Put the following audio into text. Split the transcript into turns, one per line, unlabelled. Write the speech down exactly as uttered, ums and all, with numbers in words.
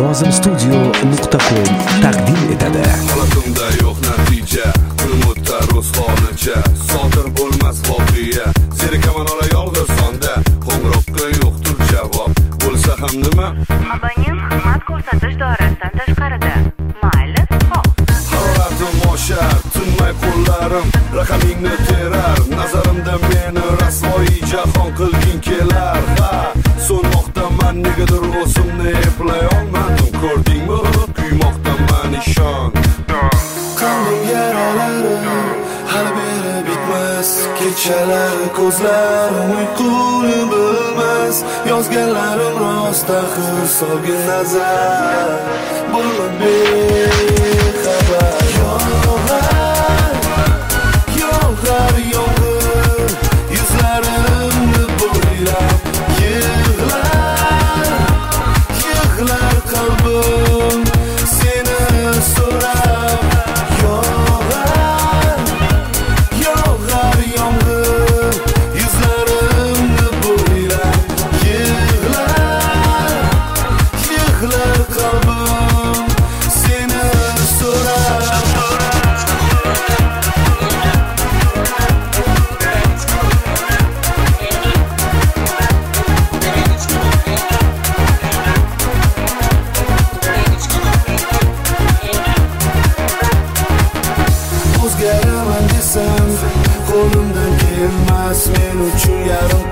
lozim studio nuqta com taqdim etadi.
Holatimda yo'q natija, qilmutda rusxonacha, sodir bo'lmas voqea. Zerikaman ola yolg'iz sonda, qo'ng'iroqqa yo'qdir javob. Bo'lsa ham nima?
Abonent xizmat ko'rsatish doirasidan tashqarida. Mayli, xo'p.
Haroratim oshar, tinmay qo'llarim, raqamingni terar, nazarimda meni rasvoyi jahon qilgin kelar. Ha, so'nmoqdaman negadir o'zimni eplay olmadim. Ko'rdingmi, kuymoqdaman ishon.
Qalbim yaralarim hali beri bitmas, kechalar ko'zlarim uyquni bilmas, yozganlarim rost axir solgin nazar, bo'lib bexabar. Yog'ar, yog'ar yomg'ir, yuzlarimni bo'ylab yig'lar, yig'lar qalbim seni so'rab. Yog'ar, yog'ar yomg'ir, yuzlarimni bo'ylab yig'lar, yig'lar qalbim seni so'rab. O'zgaraman desam qo'limdan kelmas, men uchun yarim